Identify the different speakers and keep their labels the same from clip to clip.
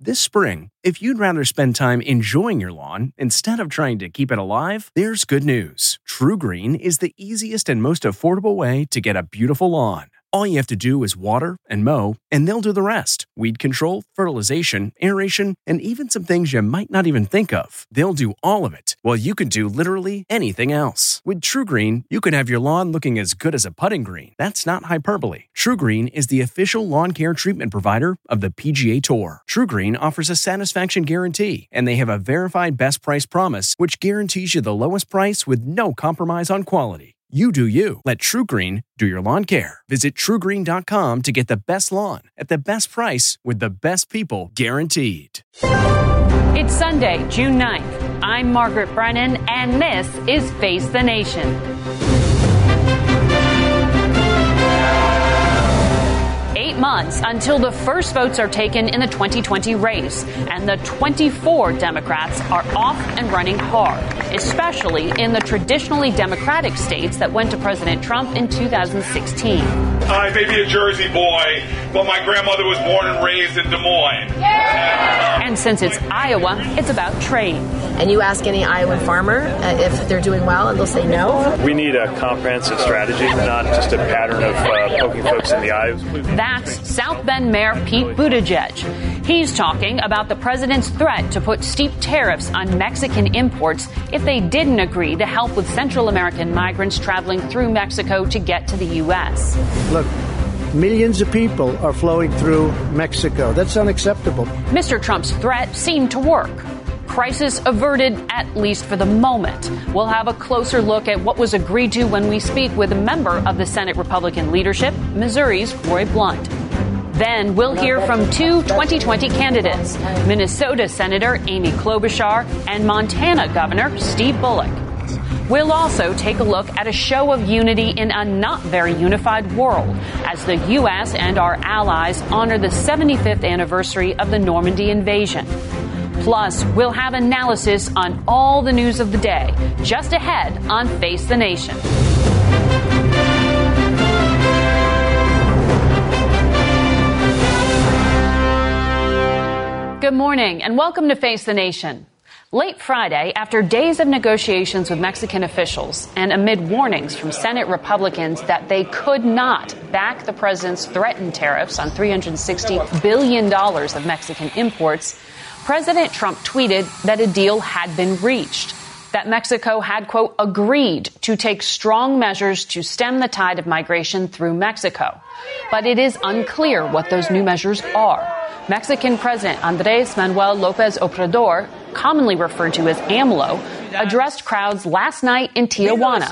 Speaker 1: This spring, if you'd rather spend time enjoying your lawn instead of trying to keep it alive, there's good news. TruGreen is the easiest and most affordable way to get a beautiful lawn. All you have to do is water and mow, and they'll do the rest. Weed control, fertilization, aeration, and even some things you might not even think of. They'll do all of it, while you can do literally anything else. With TruGreen, you can have your lawn looking as good as a putting green. That's not hyperbole. TruGreen is the official lawn care treatment provider of the PGA Tour. TruGreen offers a satisfaction guarantee, and they have a verified best price promise, which guarantees you the lowest price with no compromise on quality. You do you. Let TruGreen do your lawn care. Visit TruGreen.com to get the best lawn at the best price with the best people guaranteed.
Speaker 2: It's Sunday, June 9th. I'm Margaret Brennan, and this is Face the Nation. 8 months until the first votes are taken in the 2020 race, and the 24 Democrats are off and running hard, especially in the traditionally Democratic states that went to President Trump in 2016.
Speaker 3: I may be a Jersey boy, but my grandmother was born and raised in Des Moines. Yeah!
Speaker 2: And since it's Iowa, it's about trade.
Speaker 4: And you ask any Iowan farmer if they're doing well, and they'll say no.
Speaker 5: We need a comprehensive strategy, not just a pattern of poking folks in the eye.
Speaker 2: That's South Bend Mayor Pete Buttigieg. He's talking about the president's threat to put steep tariffs on Mexican imports if they didn't agree to help with Central American migrants traveling through Mexico to get to the U.S.
Speaker 6: Look, millions of people are flowing through Mexico. That's unacceptable.
Speaker 2: Mr. Trump's threat seemed to work. Crisis averted, at least for the moment. We'll have a closer look at what was agreed to when we speak with a member of the Senate Republican leadership, Missouri's Roy Blunt. Then we'll hear from two 2020 candidates, Minnesota Senator Amy Klobuchar and Montana Governor Steve Bullock. We'll also take a look at a show of unity in a not very unified world as the U.S. and our allies honor the 75th anniversary of the Normandy invasion. Plus, we'll have analysis on all the news of the day, just ahead on Face the Nation. Good morning and welcome to Face the Nation. Late Friday, after days of negotiations with Mexican officials and amid warnings from Senate Republicans that they could not back the president's threatened tariffs on $360 billion of Mexican imports, President Trump tweeted that a deal had been reached, that Mexico had, quote, agreed to take strong measures to stem the tide of migration through Mexico. But it is unclear what those new measures are. Mexican President Andrés Manuel López Obrador, commonly referred to as AMLO, addressed crowds last night in Tijuana,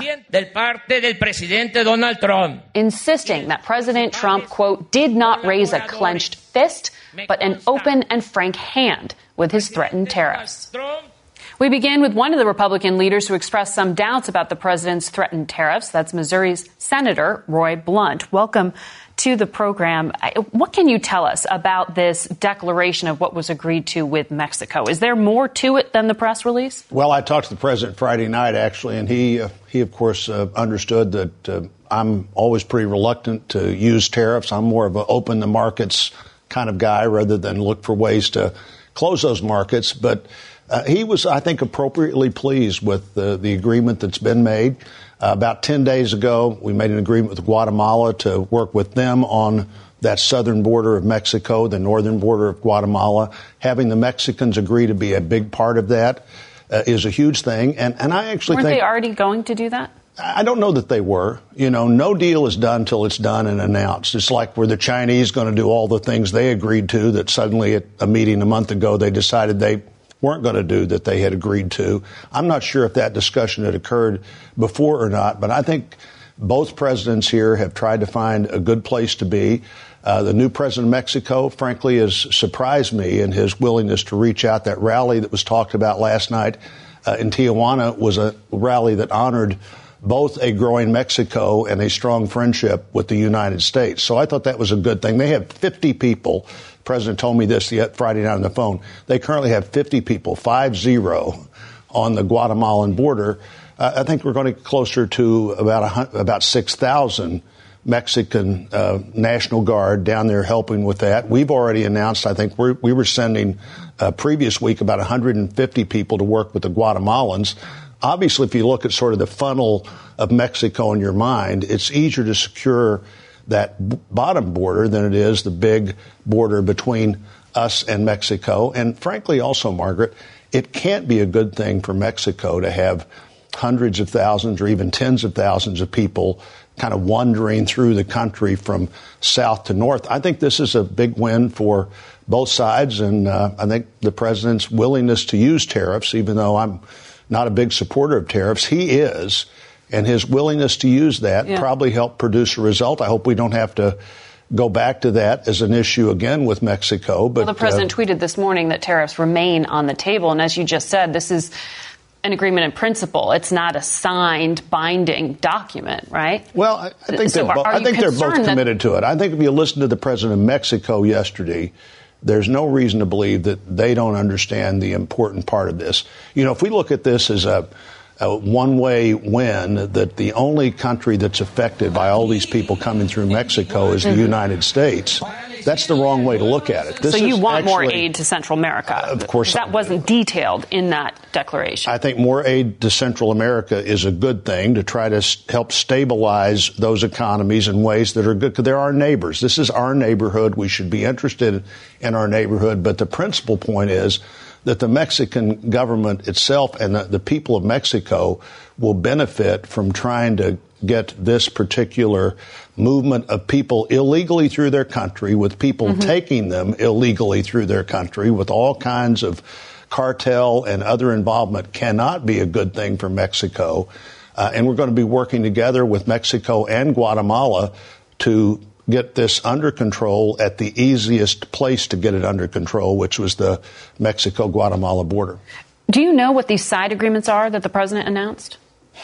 Speaker 2: insisting that President Trump, quote, did not raise a clenched fist, but an open and frank hand with his threatened tariffs. We begin with one of the Republican leaders who expressed some doubts about the president's threatened tariffs. That's Missouri's Senator Roy Blunt. Welcome to the program. What can you tell us about this declaration of what was agreed to with Mexico? Is there more to it than the press release?
Speaker 7: Well, I talked to the president Friday night, actually, and he of course, understood that I'm always pretty reluctant to use tariffs. I'm more of an open the markets kind of guy rather than look for ways to close those markets. But he was, I think, appropriately pleased with the agreement that's been made. About 10 days ago, we made an agreement with Guatemala to work with them on that southern border of Mexico, the northern border of Guatemala. Having the Mexicans agree to be a big part of that is a huge thing. And I actually think...
Speaker 2: Weren't they already going to do that?
Speaker 7: I don't know that they were. You know, no deal is done till it's done and announced. It's like were the Chinese going to do all the things they agreed to that suddenly at a meeting a month ago they decided they weren't going to do that they had agreed to. I'm not sure if that discussion had occurred before or not, but I think both presidents here have tried to find a good place to be. The new president of Mexico, frankly, has surprised me in his willingness to reach out. That rally that was talked about last night in Tijuana was a rally that honored both a growing Mexico and a strong friendship with the United States. So I thought that was a good thing. They have 50 people. The president told me this Friday night on the phone. They currently have 50 people, 50, on the Guatemalan border. I think we're going to get closer to about 6,000 Mexican National Guard down there helping with that. We've already announced, I think we were sending previous week about 150 people to work with the Guatemalans. Obviously, if you look at sort of the funnel of Mexico in your mind, it's easier to secure that bottom border than it is the big border between us and Mexico. And frankly, also, Margaret, it can't be a good thing for Mexico to have hundreds of thousands or even tens of thousands of people kind of wandering through the country from south to north. I think this is a big win for both sides, and I think the president's willingness to use tariffs, even though I'm not a big supporter of tariffs, he is, and his willingness to use that probably helped produce a result. I hope we don't have to go back to that as an issue again with Mexico. But
Speaker 2: the president tweeted this morning that tariffs remain on the table, and as you just said, this is an agreement in principle. It's not a signed, binding document, right?
Speaker 7: Well, I think they're both committed to it. I think if you listen to the president of Mexico yesterday, there's no reason to believe that they don't understand the important part of this. You know, if we look at this as a one-way win, that the only country that's affected by all these people coming through Mexico is the United States, that's the wrong way to look at it.
Speaker 2: So you want more aid to Central America?
Speaker 7: Of course.
Speaker 2: That wasn't detailed in that declaration.
Speaker 7: I think more aid to Central America is a good thing to try to help stabilize those economies in ways that are good, because they're our neighbors. This is our neighborhood. We should be interested in our neighborhood. But the principal point is that the Mexican government itself and the people of Mexico will benefit from trying to get this particular movement of people illegally through their country, with people taking them illegally through their country, with all kinds of cartel and other involvement, cannot be a good thing for Mexico. And we're going to be working together with Mexico and Guatemala to get this under control at the easiest place to get it under control, which was the Mexico-Guatemala border.
Speaker 2: Do you know what these side agreements are that the president announced?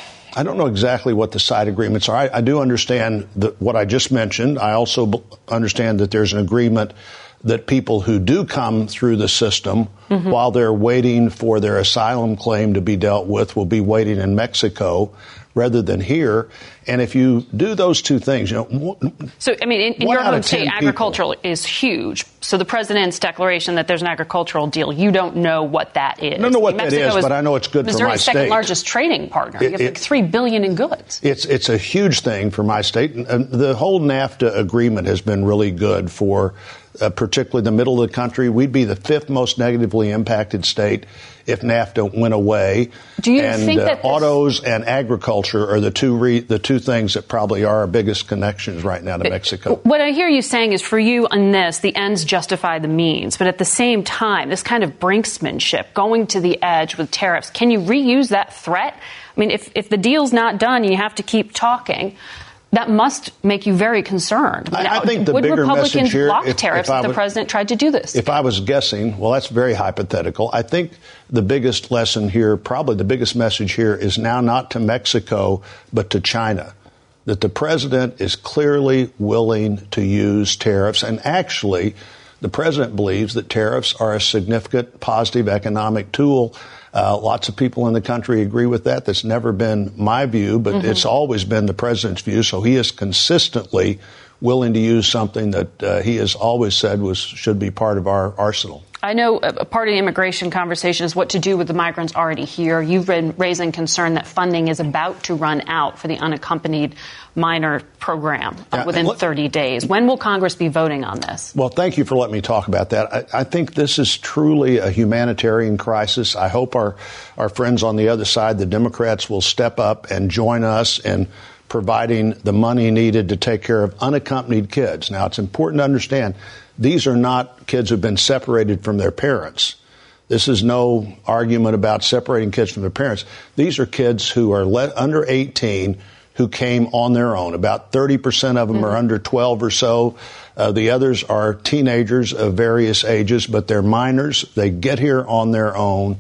Speaker 7: I don't know exactly what the side agreements are. I do understand what I just mentioned. I also understand that there's an agreement that people who do come through the system while they're waiting for their asylum claim to be dealt with will be waiting in Mexico rather than here. And if you do those two things,
Speaker 2: So, I mean, in your home state, agricultural is huge. So the president's declaration that there's an agricultural deal, you don't know what that is.
Speaker 7: I don't know what that is, but I know it's good for my state.
Speaker 2: Missouri's second largest trading partner. You have like $3 billion in goods.
Speaker 7: It's a huge thing for my state. And the whole NAFTA agreement has been really good for particularly the middle of the country. We'd be the fifth most negatively impacted state if NAFTA went away.
Speaker 2: Do you think that
Speaker 7: autos and agriculture are the two things that probably are our biggest connections right now to Mexico?
Speaker 2: What I hear you saying is, for you on this, the ends justify the means. But at the same time, this kind of brinksmanship, going to the edge with tariffs, can you reuse that threat? I mean, if the deal's not done and you have to keep talking, that must make you very concerned.
Speaker 7: I think the
Speaker 2: would
Speaker 7: bigger
Speaker 2: Republicans
Speaker 7: message here,
Speaker 2: block tariffs if the president tried to do this?
Speaker 7: If I was guessing, well, that's very hypothetical. I think the biggest lesson here, probably the biggest message here, is now not to Mexico, but to China. That the president is clearly willing to use tariffs. And actually, the president believes that tariffs are a significant positive economic tool. Lots of people in the country agree with that. That's never been my view, but it's always been the president's view. So he is consistently willing to use something that he has always said should be part of our arsenal.
Speaker 2: I know a part of the immigration conversation is what to do with the migrants already here. You've been raising concern that funding is about to run out for the unaccompanied minor program within 30 days. When will Congress be voting on this?
Speaker 7: Well, thank you for letting me talk about that. I think this is truly a humanitarian crisis. I hope our friends on the other side, the Democrats, will step up and join us in providing the money needed to take care of unaccompanied kids. Now, it's important to understand these are not kids who've been separated from their parents. This is no argument about separating kids from their parents. These are kids who are under 18 who came on their own. About 30% of them are under 12 or so. The others are teenagers of various ages, but they're minors. They get here on their own.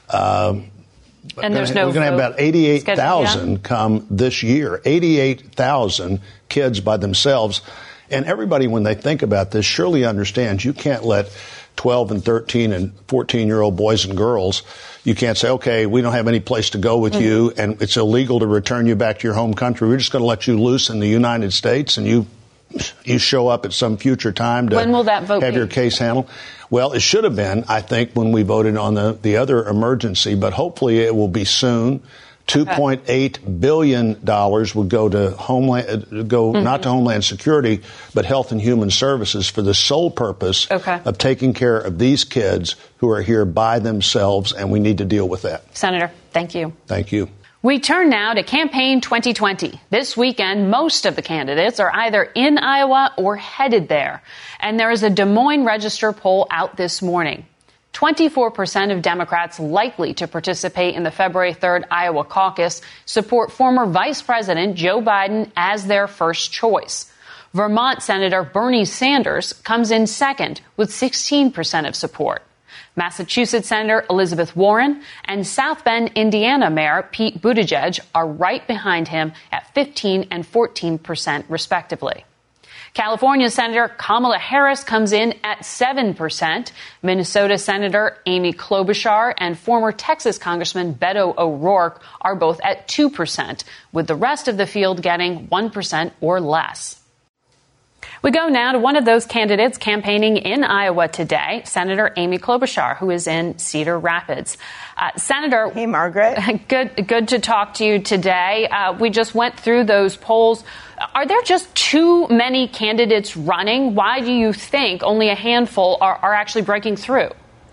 Speaker 2: And there's no.
Speaker 7: We're going to have about 88,000 come this year. 88,000 kids by themselves. And everybody, when they think about this, surely understands you can't let 12 and 13 and 14-year-old boys and girls, you can't say, okay, we don't have any place to go with you, and it's illegal to return you back to your home country. We're just going to let you loose in the United States, and you show up at some future time to
Speaker 2: when will that vote
Speaker 7: have
Speaker 2: be?
Speaker 7: Your case handled. Well, it should have been, I think, when we voted on the other emergency, but hopefully it will be soon. $2.8 billion would go to not to Homeland Security, but Health and Human Services for the sole purpose of taking care of these kids who are here by themselves, and we need to deal with that.
Speaker 2: Senator, thank you.
Speaker 7: Thank you.
Speaker 2: We turn now to Campaign 2020. This weekend, most of the candidates are either in Iowa or headed there. And there is a Des Moines Register poll out this morning. 24% of Democrats likely to participate in the February 3rd Iowa caucus support former Vice President Joe Biden as their first choice. Vermont Senator Bernie Sanders comes in second with 16% of support. Massachusetts Senator Elizabeth Warren and South Bend, Indiana Mayor Pete Buttigieg are right behind him at 15 and 14% respectively. California Senator Kamala Harris comes in at 7%. Minnesota Senator Amy Klobuchar and former Texas Congressman Beto O'Rourke are both at 2%, with the rest of the field getting 1% or less. We go now to one of those candidates campaigning in Iowa today, Senator Amy Klobuchar, who is in Cedar Rapids. Senator.
Speaker 8: Hey, Margaret.
Speaker 2: Good to talk to you today. We just went through those polls. Are there just too many candidates running? Why do you think only a handful are actually breaking through?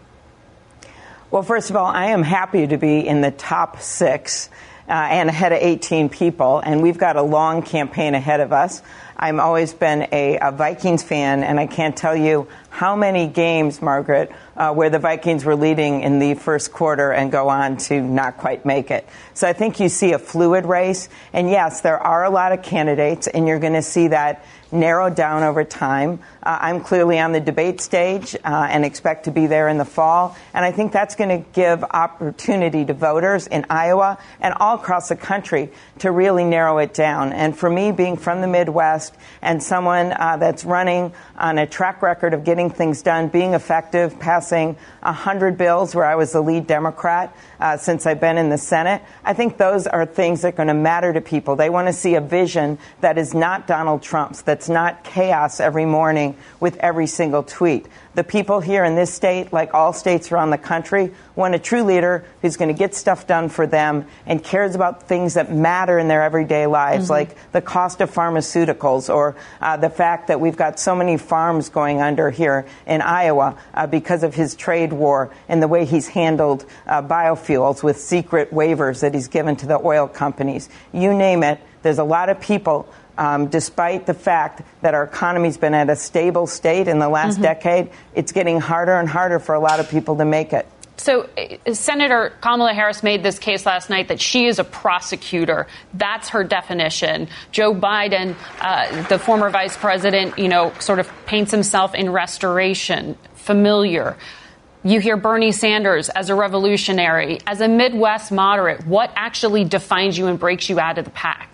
Speaker 8: Well, first of all, I am happy to be in the top 6 and ahead of 18 people, and we've got a long campaign ahead of us. I've always been a Vikings fan, and I can't tell you how many games, Margaret, where the Vikings were leading in the first quarter and go on to not quite make it. So I think you see a fluid race. And yes, there are a lot of candidates, and you're going to see that narrowed down over time. I'm clearly on the debate stage and expect to be there in the fall. And I think that's going to give opportunity to voters in Iowa and all across the country to really narrow it down. And for me, being from the Midwest and someone that's running on a track record of getting things done, being effective, passing 100 bills where I was the lead Democrat since I've been in the Senate, I think those are things that are going to matter to people. They want to see a vision that is not Donald Trump's, that's not chaos every morning with every single tweet. The people here in this state, like all states around the country, want a true leader who's going to get stuff done for them and cares about things that matter in their everyday lives, like the cost of pharmaceuticals or the fact that we've got so many farms going under here in Iowa because of his trade war and the way he's handled biofuels with secret waivers that he's given to the oil companies. You name it, there's a lot of people. Despite the fact that our economy's been at a stable state in the last decade, it's getting harder and harder for a lot of people to make it.
Speaker 2: So Senator Kamala Harris made this case last night that she is a prosecutor. That's her definition. Joe Biden, the former vice president, sort of paints himself in restoration, familiar. You hear Bernie Sanders as a revolutionary, as a Midwest moderate. What actually defines you and breaks you out of the pack?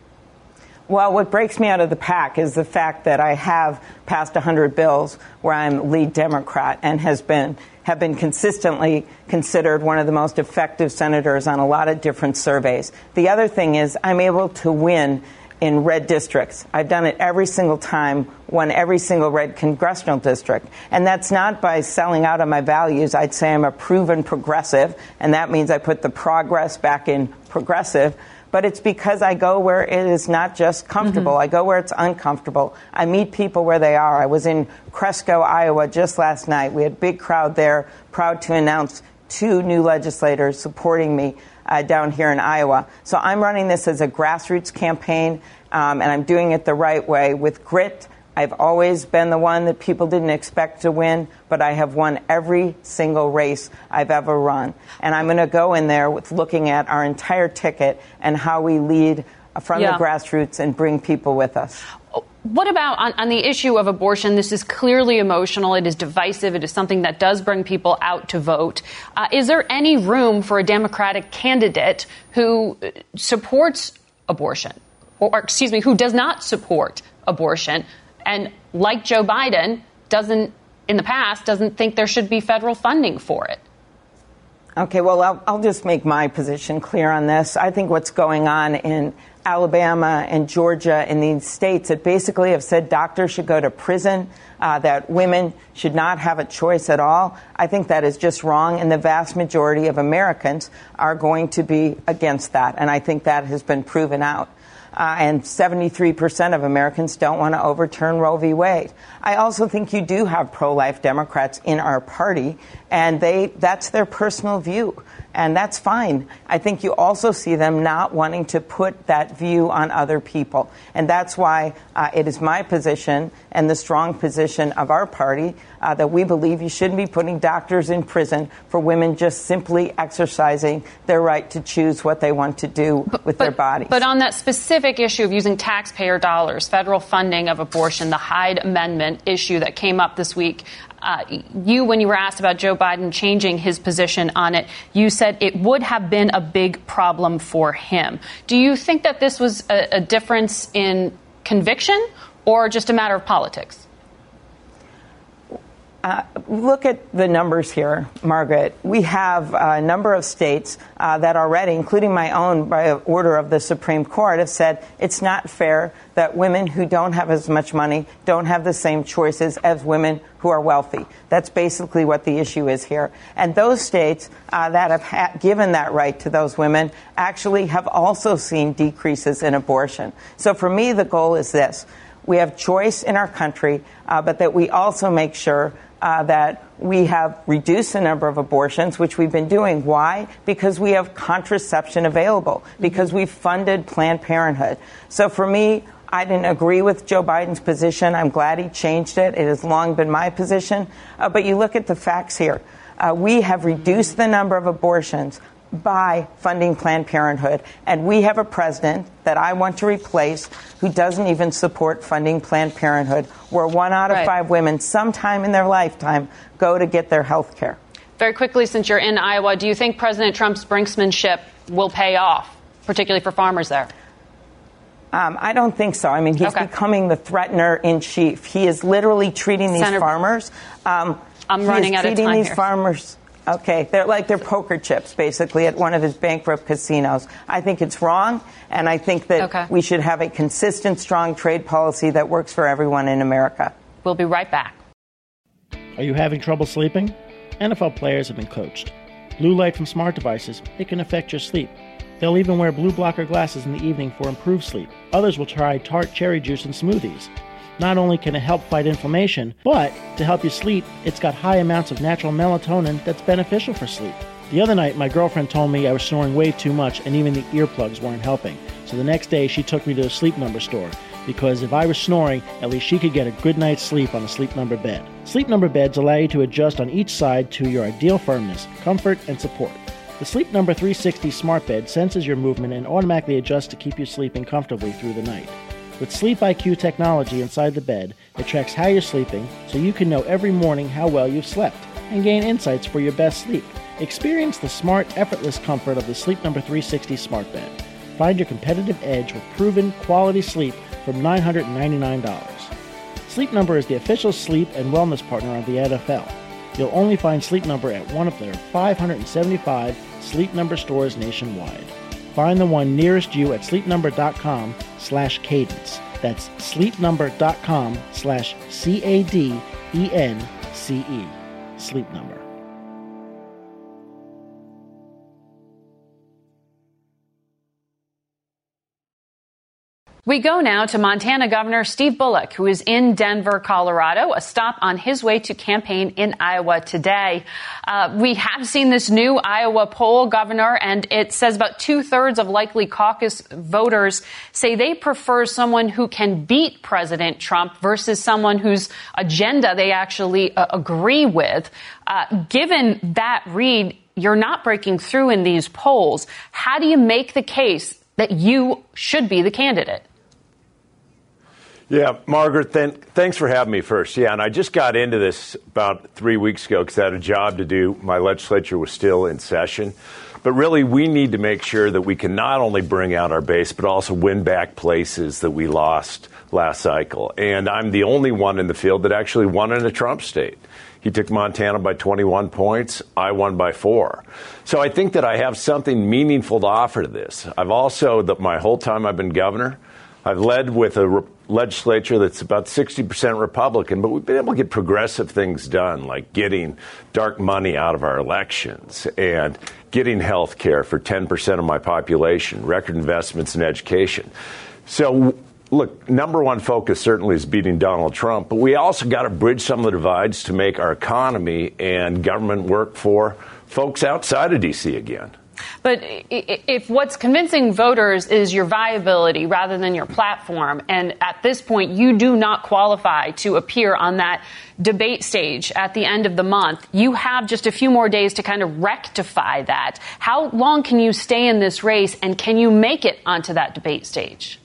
Speaker 8: Well, what breaks me out of the pack is the fact that I have passed 100 bills where I'm lead Democrat and have been consistently considered one of the most effective senators on a lot of different surveys. The other thing is I'm able to win in red districts. I've done it every single time, won every single red congressional district. And that's not by selling out on my values. I'd say I'm a proven progressive, and that means I put the progress back in progressive. But it's because I go where it is not just comfortable. I go where it's uncomfortable. I meet people where they are. I was in Cresco, Iowa just last night. We had a big crowd there, proud to announce 2 new legislators supporting me down here in Iowa. So I'm running this as a grassroots campaign, and I'm doing it the right way with grit. I've always been the one that people didn't expect to win, but I have won every single race I've ever run. And I'm going to go in there with looking at our entire ticket and how we lead from the grassroots and bring people with us.
Speaker 2: What about on the issue of abortion? This is clearly emotional. It is divisive. It is something that does bring people out to vote. Is there any room for a Democratic candidate who supports abortion or who does not support abortion and like Joe Biden, in the past, doesn't think there should be federal funding for it.
Speaker 8: Okay, well, I'll just make my position clear on this. I think what's going on in Alabama and Georgia and these states that basically have said doctors should go to prison, that women should not have a choice at all, I think that is just wrong, and the vast majority of Americans are going to be against that, and I think that has been proven out. And 73% of Americans don't want to overturn Roe v. Wade. I also think you do have pro-life Democrats in our party, and that's their personal view, and that's fine. I think you also see them not wanting to put that view on other people, and that's why it is my position and the strong position of our party that we believe you shouldn't be putting doctors in prison for women just simply exercising their right to choose what they want to do with their bodies.
Speaker 2: But on that specific issue of using taxpayer dollars, federal funding of abortion, the Hyde Amendment issue that came up this week, when you were asked about Joe Biden changing his position on it, you said it would have been a big problem for him. Do you think that this was a difference in conviction or just a matter of politics?
Speaker 8: Look at the numbers here, Margaret. We have a number of states that already, including my own by order of the Supreme Court, have said it's not fair that women who don't have as much money don't have the same choices as women who are wealthy. That's basically what the issue is here. And those states that have given that right to those women actually have also seen decreases in abortion. So for me, the goal is this. We have choice in our country, but that we also make sure that we have reduced the number of abortions, which we've been doing. Why? Because we have contraception available, because we've funded Planned Parenthood. So for me, I didn't agree with Joe Biden's position. I'm glad he changed it. It has long been my position. But you look at the facts here. We have reduced the number of abortions by funding Planned Parenthood. And we have a president that I want to replace who doesn't even support funding Planned Parenthood, where 1 out of 5 women sometime in their lifetime go to get their health care.
Speaker 2: Very quickly, since you're in Iowa, do you think President Trump's brinksmanship will pay off, particularly for farmers there?
Speaker 8: I don't think so. I mean, he's becoming the threatener in chief. He is literally treating these farmers.
Speaker 2: I'm running out of time
Speaker 8: these
Speaker 2: here.
Speaker 8: Farmers. Okay, they're poker chips, basically, at one of his bankrupt casinos. I think it's wrong, and I think that we should have a consistent, strong trade policy that works for everyone in America.
Speaker 2: We'll be right back.
Speaker 9: Are you having trouble sleeping? NFL players have been coached. Blue light from smart devices, it can affect your sleep. They'll even wear blue blocker glasses in the evening for improved sleep. Others will try tart cherry juice in smoothies. Not only can it help fight inflammation, but to help you sleep, it's got high amounts of natural melatonin that's beneficial for sleep. The other night, my girlfriend told me I was snoring way too much and even the earplugs weren't helping. So the next day, she took me to a Sleep Number store because if I was snoring, at least she could get a good night's sleep on a Sleep Number bed. Sleep Number beds allow you to adjust on each side to your ideal firmness, comfort, and support. The Sleep Number 360 smart bed senses your movement and automatically adjusts to keep you sleeping comfortably through the night. With Sleep IQ technology inside the bed, it tracks how you're sleeping so you can know every morning how well you've slept and gain insights for your best sleep. Experience the smart, effortless comfort of the Sleep Number 360 smart bed. Find your competitive edge with proven quality sleep from $999. Sleep Number is the official sleep and wellness partner of the NFL. You'll only find Sleep Number at one of their 575 Sleep Number stores nationwide. Find the one nearest you at sleepnumber.com/cadence. That's sleepnumber.com/CADENCE. Sleep Number.
Speaker 2: We go now to Montana Governor Steve Bullock, who is in Denver, Colorado, a stop on his way to campaign in Iowa today. We have seen this new Iowa poll, Governor, and it says about 2/3 of likely caucus voters say they prefer someone who can beat President Trump versus someone whose agenda they actually agree with. Given that read, you're not breaking through in these polls. How do you make the case that you should be the candidate?
Speaker 10: Yeah, Margaret, thanks for having me first. Yeah, and I just got into this about 3 weeks ago because I had a job to do. My legislature was still in session. But really, we need to make sure that we can not only bring out our base, but also win back places that we lost last cycle. And I'm the only one in the field that actually won in a Trump state. He took Montana by 21 points. I won by 4. So I think that I have something meaningful to offer to this. I've also, my whole time I've been governor, I've led with a legislature that's about 60% Republican, but we've been able to get progressive things done, like getting dark money out of our elections and getting health care for 10% of my population, record investments in education. So, look, number one focus certainly is beating Donald Trump, but we also got to bridge some of the divides to make our economy and government work for folks outside of D.C. again.
Speaker 2: But if what's convincing voters is your viability rather than your platform, and at this point you do not qualify to appear on that debate stage at the end of the month, you have just a few more days to kind of rectify that. How long can you stay in this race, and can you make it onto that debate stage?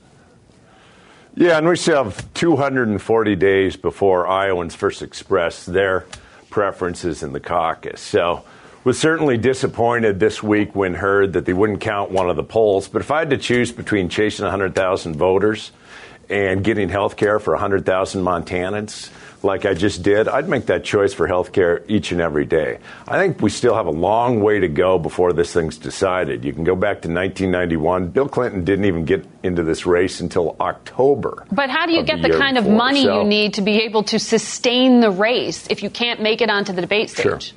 Speaker 10: Yeah, and we still have 240 days before Iowans first express their preferences in the caucus. So was certainly disappointed this week when heard that they wouldn't count one of the polls. But if I had to choose between chasing 100,000 voters and getting health care for 100,000 Montanans, like I just did, I'd make that choice for health care each and every day. I think we still have a long way to go before this thing's decided. You can go back to 1991. Bill Clinton didn't even get into this race until October.
Speaker 2: But how do you get the kind of money you need to be able to sustain the race if you can't make it onto the debate stage?
Speaker 10: Sure.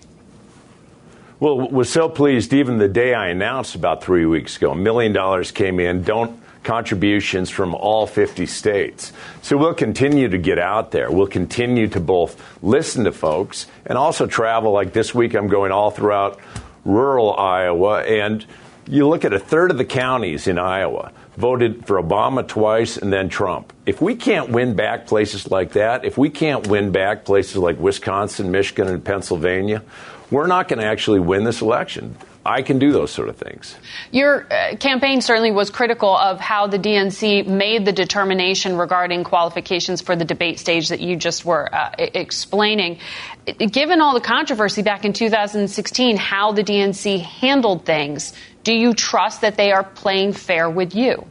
Speaker 10: Well, was so pleased even the day I announced about 3 weeks ago, $1 million came in, contributions from all 50 states. So we'll continue to get out there. We'll continue to both listen to folks and also travel. Like this week, I'm going all throughout rural Iowa. And you look at a third of the counties in Iowa voted for Obama twice and then Trump. If we can't win back places like that, if we can't win back places like Wisconsin, Michigan, and Pennsylvania, we're not going to actually win this election. I can do those sort of things.
Speaker 2: Your campaign certainly was critical of how the DNC made the determination regarding qualifications for the debate stage that you just were explaining. Given all the controversy back in 2016, how the DNC handled things, do you trust that they are playing fair with you?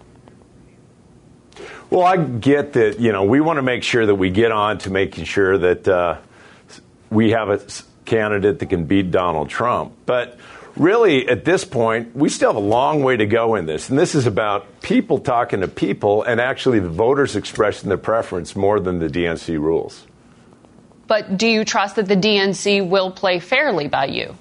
Speaker 10: Well, I get that, we want to make sure that we get on to making sure that we have a candidate that can beat Donald Trump. But really, at this point, we still have a long way to go in this. And this is about people talking to people and actually the voters expressing their preference more than the DNC rules.
Speaker 2: But do you trust that the DNC will play fairly by you?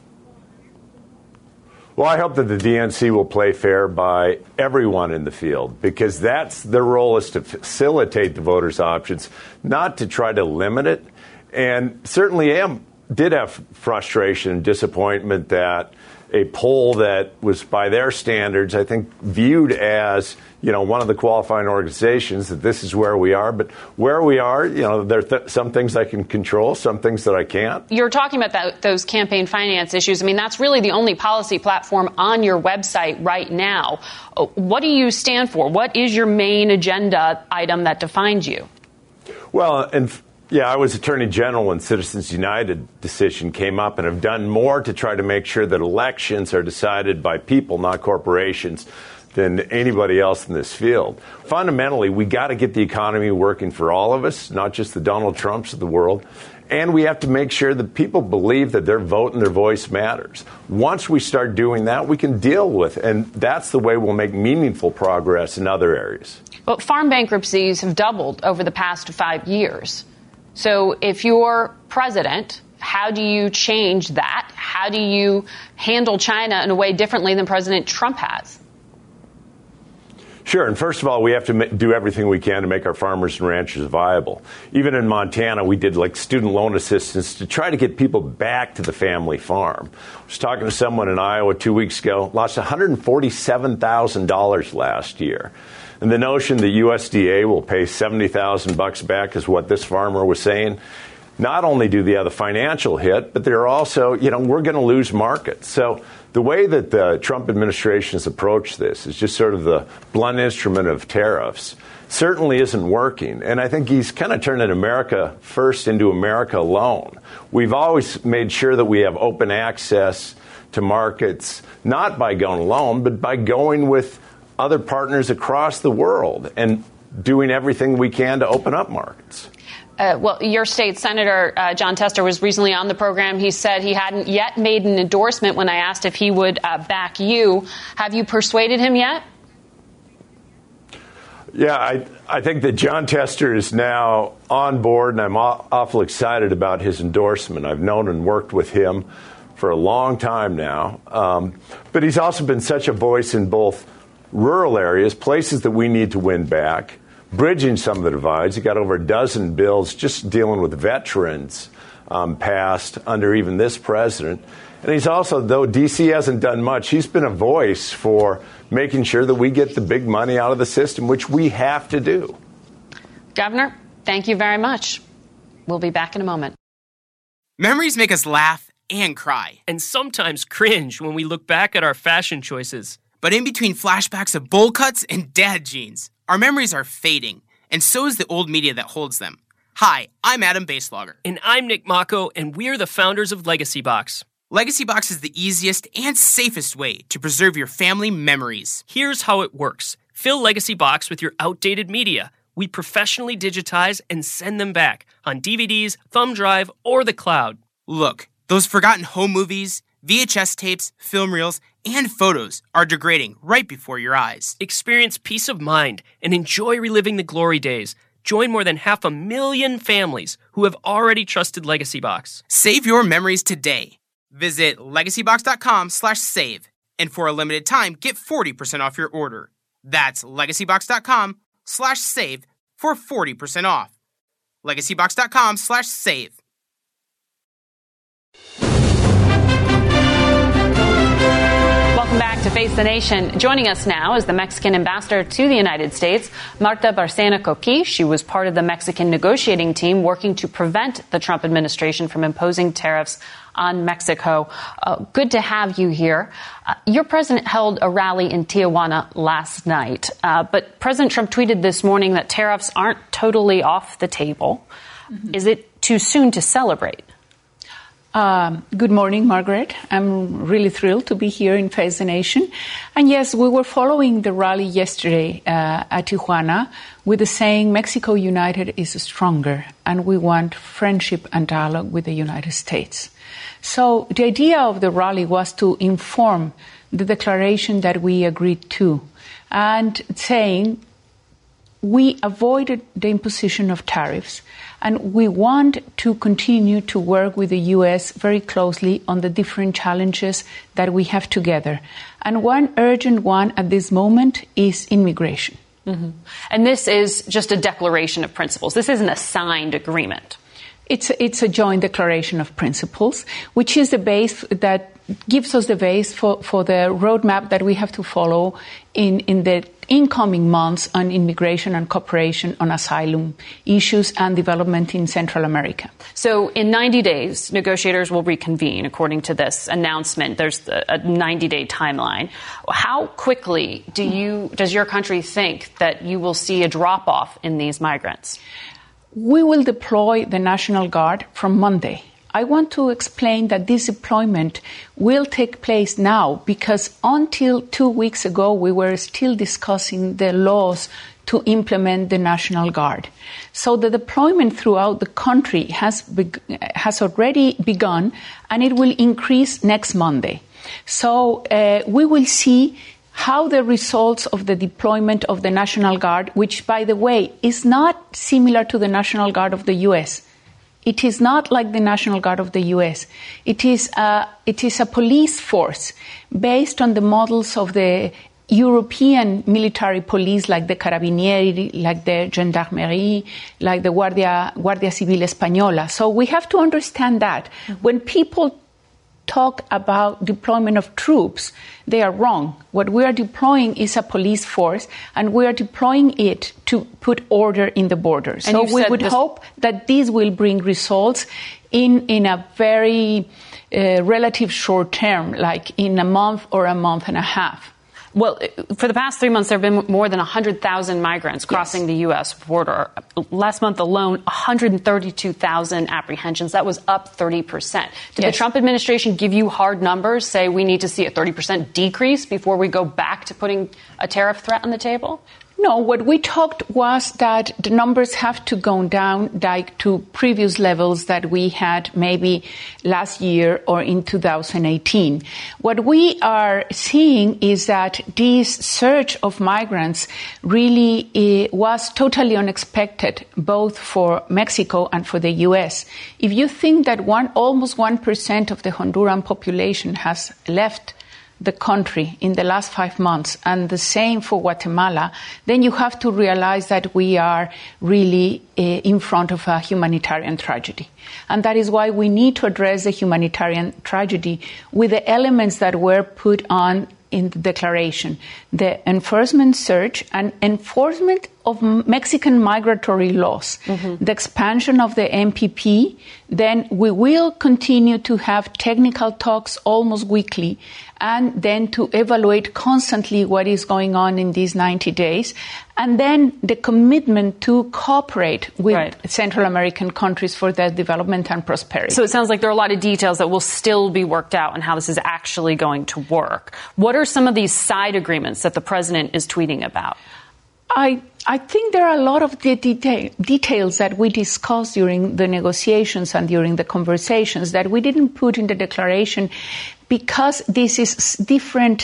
Speaker 10: Well, I hope that the DNC will play fair by everyone in the field, because that's their role, is to facilitate the voters' options, not to try to limit it. And certainly did have frustration and disappointment that a poll that was, by their standards, I think, viewed as, one of the qualifying organizations, that this is where we are. But where we are, there are some things I can control, some things that I can't.
Speaker 2: You're talking about those campaign finance issues. I mean, that's really the only policy platform on your website right now. What do you stand for? What is your main agenda item that defines you?
Speaker 10: Well, I was Attorney General when Citizens United decision came up, and have done more to try to make sure that elections are decided by people, not corporations, than anybody else in this field. Fundamentally, we got to get the economy working for all of us, not just the Donald Trumps of the world. And we have to make sure that people believe that their vote and their voice matters. Once we start doing that, we can deal with, and that's the way we'll make meaningful progress in other areas.
Speaker 2: Well, farm bankruptcies have doubled over the past 5 years. So if you're president, how do you change that? How do you handle China in a way differently than President Trump has?
Speaker 10: Sure. And first of all, we have to do everything we can to make our farmers and ranchers viable. Even in Montana, we did student loan assistance to try to get people back to the family farm. I was talking to someone in Iowa 2 weeks ago, lost $147,000 last year. And the notion that USDA will pay $70,000 back is what this farmer was saying. not only do they have the financial hit, but they're also, we're going to lose markets. So the way that the Trump administration has approached this is just sort of the blunt instrument of tariffs. Certainly isn't working. And I think he's kind of turning America first into America alone. We've always made sure that we have open access to markets, not by going alone, but by going with other partners across the world and doing everything we can to open up markets.
Speaker 2: Well, your state Senator Jon Tester was recently on the program. He said he hadn't yet made an endorsement when I asked if he would back you. Have you persuaded him yet?
Speaker 10: Yeah, I think that Jon Tester is now on board, and I'm awful excited about his endorsement. I've known and worked with him for a long time now. But he's also been such a voice in both rural areas, places that we need to win back, bridging some of the divides. He got over a dozen bills just dealing with veterans passed under even this president. And he's also, though D.C. hasn't done much, he's been a voice for making sure that we get the big money out of the system, which we have to do.
Speaker 2: Governor, thank you very much. We'll be back in a moment.
Speaker 11: Memories make us laugh and cry.
Speaker 12: And sometimes cringe when we look back at our fashion choices.
Speaker 11: But in between flashbacks of bowl cuts and dad jeans, our memories are fading, and so is the old media that holds them. Hi, I'm Adam Baselogger.
Speaker 12: And I'm Nick Mako, and we're the founders of Legacy Box.
Speaker 11: Legacy Box is the easiest and safest way to preserve your family memories.
Speaker 12: Here's how it works. Fill Legacy Box with your outdated media. We professionally digitize and send them back on DVDs, thumb drive, or the cloud.
Speaker 11: Look, those forgotten home movies, VHS tapes, film reels, and photos are degrading right before your eyes.
Speaker 12: Experience peace of mind and enjoy reliving the glory days. Join more than 500,000 families who have already trusted Legacy Box.
Speaker 11: Save your memories today. Visit legacybox.com/save. And for a limited time, get 40% off your order. That's legacybox.com/save for 40% off. legacybox.com/save.
Speaker 2: Welcome back to Face the Nation. Joining us now is the Mexican ambassador to the United States, Marta Bárcena Coqui. She was part of the Mexican negotiating team working to prevent the Trump administration from imposing tariffs on Mexico. Good to have you here. Your president held a rally in Tijuana last night, but President Trump tweeted this morning that tariffs aren't totally off the table. Mm-hmm. Is it too soon to celebrate?
Speaker 13: Good morning, Margaret. I'm really thrilled to be here in Face the Nation. And yes, we were following the rally yesterday at Tijuana with the saying, Mexico United is stronger, and we want friendship and dialogue with the United States. So the idea of the rally was to inform the declaration that we agreed to, and saying we avoided the imposition of tariffs, and we want to continue to work with the U.S. very closely on the different challenges that we have together. And one urgent one at this moment is immigration.
Speaker 2: Mm-hmm. And this is just a declaration of principles. This isn't a signed agreement.
Speaker 13: It's a joint declaration of principles, which is the base that gives us the base for the roadmap that we have to follow in the incoming months on immigration and cooperation on asylum issues and development in Central America.
Speaker 2: So in 90 days, negotiators will reconvene, according to this announcement. There's a 90-day timeline. How quickly does your country think that you will see a drop-off in these migrants?
Speaker 13: We will deploy the National Guard from Monday. I want to explain that this deployment will take place now because until 2 weeks ago, we were still discussing the laws to implement the National Guard. So the deployment throughout the country has already begun, and it will increase next Monday. So we will see how the results of the deployment of the National Guard, which, by the way, is not similar to the National Guard of the U.S., it is not like the National Guard of the U.S. It is a police force based on the models of the European military police, like the Carabinieri, like the Gendarmerie, like the Guardia Civil Española. So we have to understand that when people talk about deployment of troops, they are wrong. What we are deploying is a police force, and we are deploying it to put order in the borders. So we would hope that this will bring results in a very relative short term, like in a month or a month and a half.
Speaker 2: Well, for the past 3 months, there have been more than 100,000 migrants crossing the U.S. border. Last month alone, 132,000 apprehensions. That was up 30%. Did the Trump administration give you hard numbers, say we need to see a 30% decrease before we go back to putting a tariff threat on the table?
Speaker 13: No, what we talked was that the numbers have to go down like to previous levels that we had maybe last year or in 2018. What we are seeing is that this surge of migrants really was totally unexpected, both for Mexico and for the U.S. If you think that almost 1% of the Honduran population has left the country in the last 5 months, and the same for Guatemala, then you have to realize that we are really in front of a humanitarian tragedy. And that is why we need to address the humanitarian tragedy with the elements that were put on in the declaration: the enforcement search and enforcement of Mexican migratory laws, the expansion of the MPP. Then we will continue to have technical talks almost weekly, and then to evaluate constantly what is going on in these 90 days. And then the commitment to cooperate with Central American countries for their development and prosperity.
Speaker 2: So it sounds like there are a lot of details that will still be worked out on how this is actually going to work. What are some of these side agreements that the president is tweeting about?
Speaker 13: I think there are a lot of the details that we discussed during the negotiations and during the conversations that we didn't put in the declaration, because this is different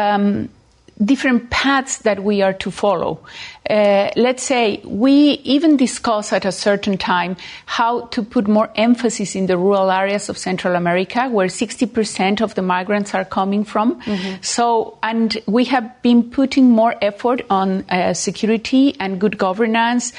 Speaker 13: paths that we are to follow. Let's say we even discuss at a certain time how to put more emphasis in the rural areas of Central America, where 60% of the migrants are coming from. So, and we have been putting more effort on security and good governance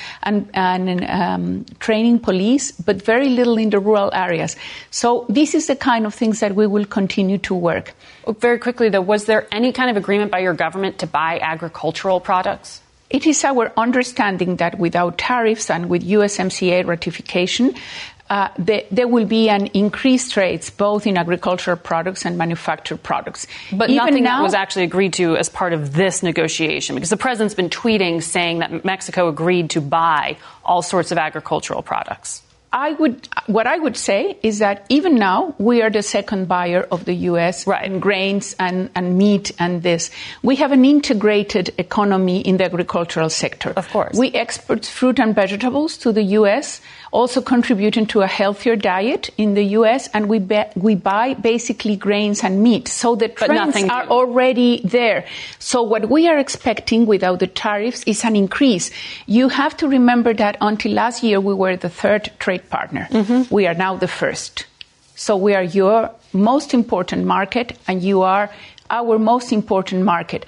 Speaker 13: and training police, but very little in the rural areas. So this is the kind of things that we will continue to work.
Speaker 2: Very quickly, though, was there any kind of agreement by your government to buy agricultural products?
Speaker 13: It is our understanding that without tariffs and with USMCA ratification, there will be an increased rates both in agricultural products and manufactured products.
Speaker 2: But even nothing that was actually agreed to as part of this negotiation, because the president's been tweeting saying that Mexico agreed to buy all sorts of agricultural products.
Speaker 13: What I would say is that even now we are the second buyer of the U.S. in grains and meat and this. We have an integrated economy in the agricultural sector.
Speaker 2: Of course.
Speaker 13: We export fruit and vegetables to the U.S., also contributing to a healthier diet in the U.S., and we buy basically grains and meat. So the trends are already there. So what we are expecting without the tariffs is an increase. You have to remember that until last year we were the third trade partner. We are now the first. So we are your most important market, and you are our most important market.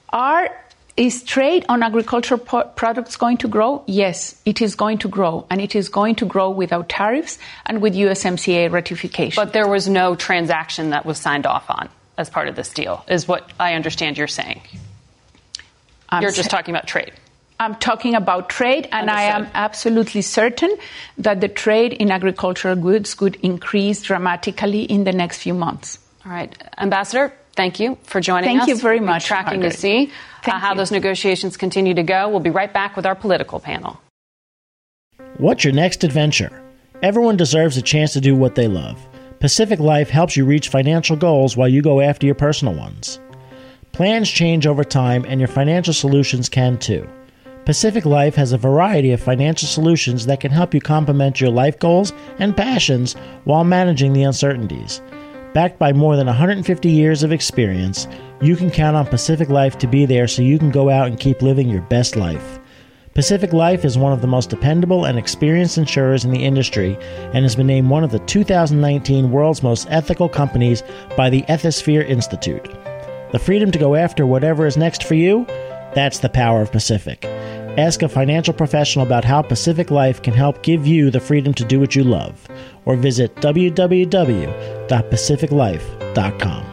Speaker 13: Is trade on agricultural products going to grow? Yes, it is going to grow, and it is going to grow without tariffs and with USMCA ratification.
Speaker 2: But there was no transaction that was signed off on as part of this deal, is what I understand you're saying. You're just talking about trade.
Speaker 13: I'm talking about trade, and I am absolutely certain that the trade in agricultural goods could increase dramatically in the next few months.
Speaker 2: All right. Ambassador, thank you for joining us.
Speaker 13: Thank you very much.
Speaker 2: Tracking to see how those negotiations continue to go. We'll be right back with our political panel.
Speaker 9: What's your next adventure? Everyone deserves a chance to do what they love. Pacific Life helps you reach financial goals while you go after your personal ones. Plans change over time, and your financial solutions can too. Pacific Life has a variety of financial solutions that can help you complement your life goals and passions while managing the uncertainties. Backed by more than 150 years of experience, you can count on Pacific Life to be there so you can go out and keep living your best life. Pacific Life is one of the most dependable and experienced insurers in the industry and has been named one of the 2019 World's Most Ethical Companies by the Ethisphere Institute. The freedom to go after whatever is next for you, that's the power of Pacific. Ask a financial professional about how Pacific Life can help give you the freedom to do what you love, or visit www.pacificlife.com.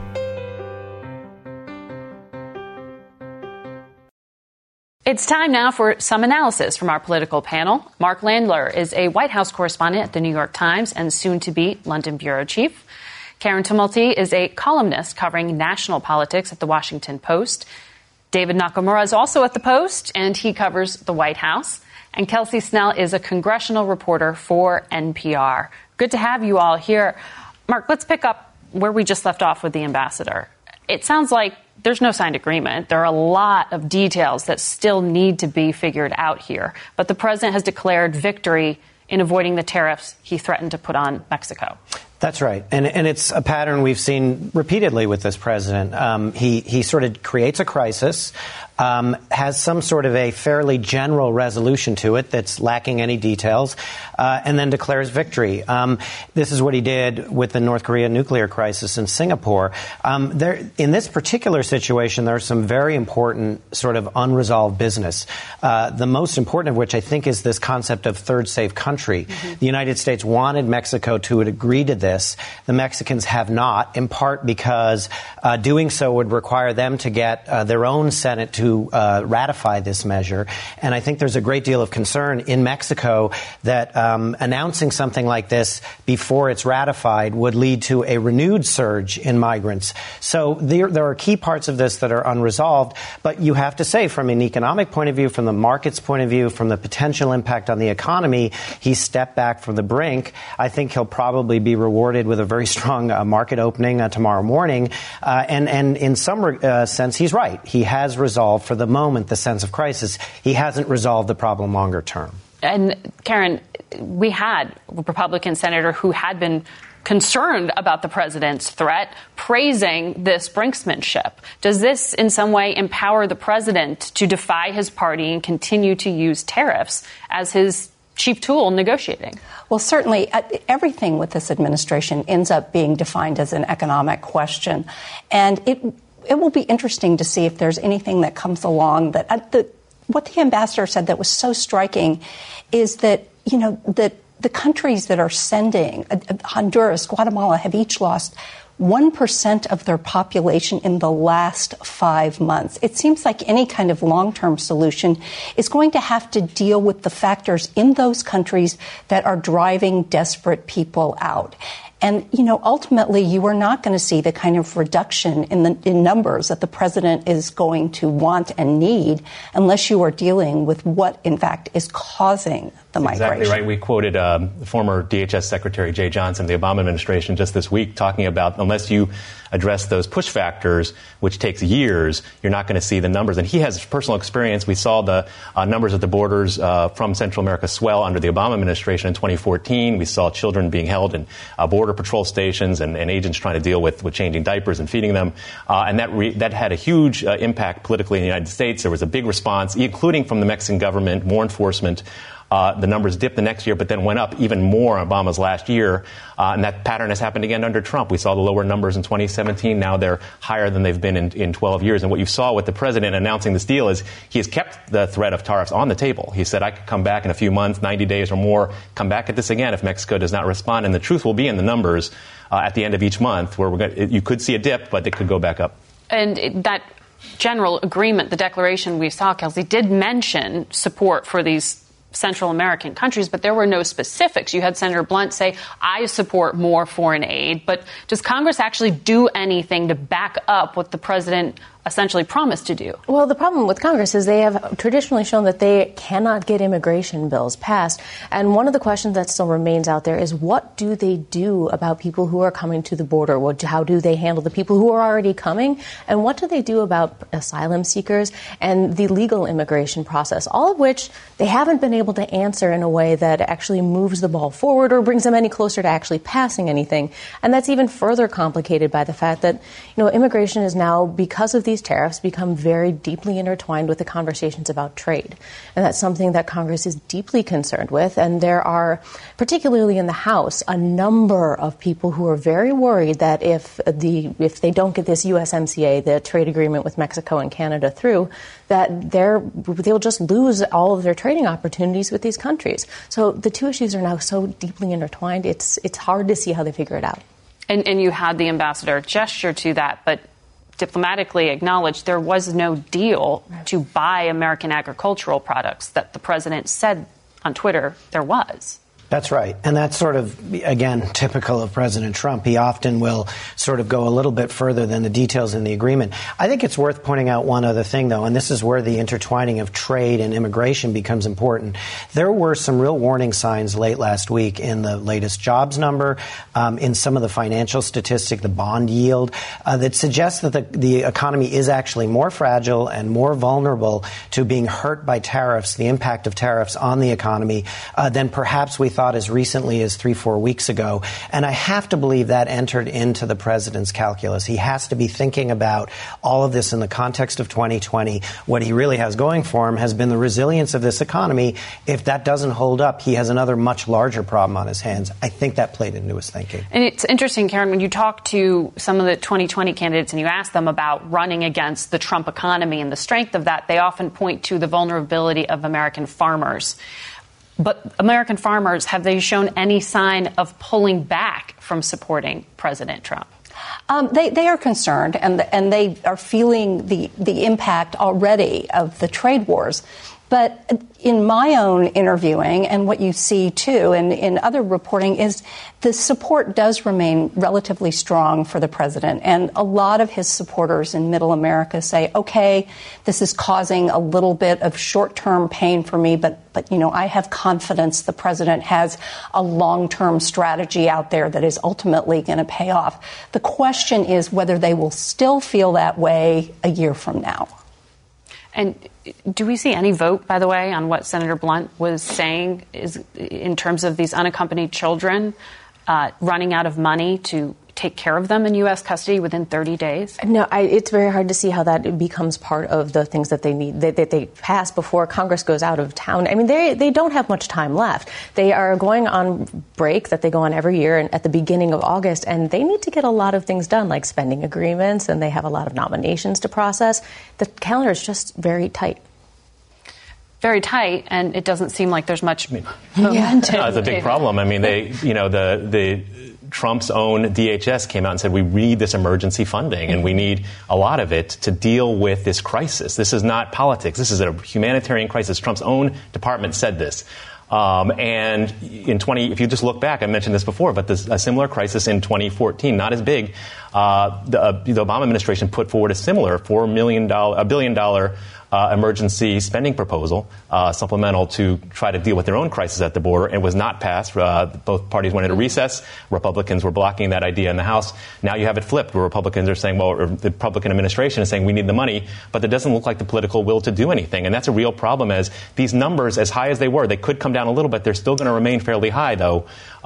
Speaker 2: It's time now for some analysis from our political panel. Mark Landler is a White House correspondent at the New York Times and soon-to-be London bureau chief. Karen Tumulty is a columnist covering national politics at the Washington Post. David Nakamura is also at the Post, and he covers the White House. And Kelsey Snell is a congressional reporter for NPR. Good to have you all here. Mark, let's pick up where we just left off with the ambassador. It sounds like there's no signed agreement. There are a lot of details that still need to be figured out here. But the president has declared victory in avoiding the tariffs he threatened to put on Mexico.
Speaker 14: That's right. And it's a pattern we've seen repeatedly with this president. He sort of creates a crisis, has some sort of a fairly general resolution to it that's lacking any details, and then declares victory. This is what he did with the North Korea nuclear crisis in Singapore. In this particular situation, there's some very important sort of unresolved business, the most important of which I think is this concept of third safe country. Mm-hmm. The United States wanted Mexico to agree to this. The Mexicans have not, in part because doing so would require them to get their own Senate to ratify this measure. And I think there's a great deal of concern in Mexico that announcing something like this before it's ratified would lead to a renewed surge in migrants. So there are key parts of this that are unresolved. But you have to say, from an economic point of view, from the market's point of view, from the potential impact on the economy, he stepped back from the brink. I think he'll probably be rewarded with a very strong market opening tomorrow morning. And in some sense, he's right. He has resolved, for the moment, the sense of crisis. He hasn't resolved the problem longer term.
Speaker 2: And, Karen, we had a Republican senator who had been concerned about the president's threat, praising this brinksmanship. Does this in some way empower the president to defy his party and continue to use tariffs as his chief tool negotiating?
Speaker 15: Well, certainly everything with this administration ends up being defined as an economic question. And it will be interesting to see if there's anything that comes along that what the ambassador said that was so striking is that, that the countries that are sending, Honduras, Guatemala, have each lost 1% of their population in the last 5 months. It seems like any kind of long-term solution is going to have to deal with the factors in those countries that are driving desperate people out. And, ultimately, you are not going to see the kind of reduction in numbers that the president is going to want and need unless you are dealing with what, in fact, is causing the migration.
Speaker 16: Exactly right. We quoted former DHS Secretary Jay Johnson, the Obama administration, just this week, talking about unless you address those push factors, which takes years, you're not going to see the numbers. And he has personal experience. We saw the numbers at the borders from Central America swell under the Obama administration in 2014. We saw children being held in border patrol stations and agents trying to deal with changing diapers and feeding them. And that had a huge impact politically in the United States. There was a big response, including from the Mexican government, more enforcement. The numbers dipped the next year, but then went up even more in Obama's last year. And that pattern has happened again under Trump. We saw the lower numbers in 2017. Now they're higher than they've been in 12 years. And what you saw with the president announcing this deal is he has kept the threat of tariffs on the table. He said, I could come back in a few months, 90 days or more, come back at this again if Mexico does not respond. And the truth will be in the numbers at the end of each month, where you could see a dip, but it could go back up.
Speaker 2: And that general agreement, the declaration we saw, Kelsey, did mention support for these Central American countries, but there were no specifics. You had Senator Blunt say, I support more foreign aid, but does Congress actually do anything to back up what the president essentially promised to do?
Speaker 17: Well, the problem with Congress is they have traditionally shown that they cannot get immigration bills passed. And one of the questions that still remains out there is what do they do about people who are coming to the border? How do they handle the people who are already coming? And what do they do about asylum seekers and the legal immigration process? All of which they haven't been able to answer in a way that actually moves the ball forward or brings them any closer to actually passing anything. And that's even further complicated by the fact that, immigration is now, because of the these tariffs become very deeply intertwined with the conversations about trade. And that's something that Congress is deeply concerned with. And there are, particularly in the House, a number of people who are very worried that if they don't get this USMCA, the trade agreement with Mexico and Canada, through, that they'll just lose all of their trading opportunities with these countries. So the two issues are now so deeply intertwined, it's hard to see how they figure it out.
Speaker 2: And you had the ambassador gesture to that, but diplomatically acknowledge there was no deal to buy American agricultural products that the president said on Twitter there was.
Speaker 14: That's right. And that's sort of, again, typical of President Trump. He often will sort of go a little bit further than the details in the agreement. I think it's worth pointing out one other thing, though, and this is where the intertwining of trade and immigration becomes important. There were some real warning signs late last week in the latest jobs number, in some of the financial statistic, the bond yield, that suggests that the economy is actually more fragile and more vulnerable to being hurt by tariffs, the impact of tariffs on the economy, than perhaps we thought as recently as 3-4 weeks ago. And I have to believe that entered into the president's calculus. He has to be thinking about all of this in the context of 2020. What he really has going for him has been the resilience of this economy. If that doesn't hold up, he has another much larger problem on his hands. I think that played into his thinking.
Speaker 2: And it's interesting, Karen, when you talk to some of the 2020 candidates and you ask them about running against the Trump economy and the strength of that, they often point to the vulnerability of American farmers. But American farmers, have they shown any sign of pulling back from supporting President Trump?
Speaker 15: They are concerned, and they are feeling the impact already of the trade wars. But in my own interviewing, and what you see, too, and in other reporting, is the support does remain relatively strong for the president. And a lot of his supporters in Middle America say, OK, this is causing a little bit of short-term pain for me, but you know, I have confidence the president has a long-term strategy out there that is ultimately going to pay off. The question is whether they will still feel that way a year from now.
Speaker 2: And do we see any vote, by the way, on what Senator Blunt was saying is in terms of these unaccompanied children running out of money to take care of them in U.S. custody within 30 days?
Speaker 17: No, it's very hard to see how that becomes part of the things that they need, that they pass before Congress goes out of town. I mean, they don't have much time left. They are going on break that they go on every year at the beginning of August, and they need to get a lot of things done, like spending agreements, and they have a lot of nominations to process. The calendar is just very tight.
Speaker 2: Very tight, and it doesn't seem like there's much momentum.
Speaker 16: No, it's a big problem. I mean, the Trump's own DHS came out and said we need this emergency funding and we need a lot of it to deal with this crisis. This is not politics. This is a humanitarian crisis. Trump's own department said this. And if you just look back, I mentioned this before, but there's a similar crisis in 2014, not as big. The Obama administration put forward a similar $1 billion emergency spending proposal, supplemental, to try to deal with their own crisis at the border. It was not passed. Both parties went into recess. Republicans were blocking that idea in the House. Now you have it flipped, where Republicans are saying, or the Republican administration is saying we need the money, but there doesn't look like the political will to do anything. And that's a real problem, as these numbers, as high as they were, they could come down a little bit. They're still going to remain fairly high, though,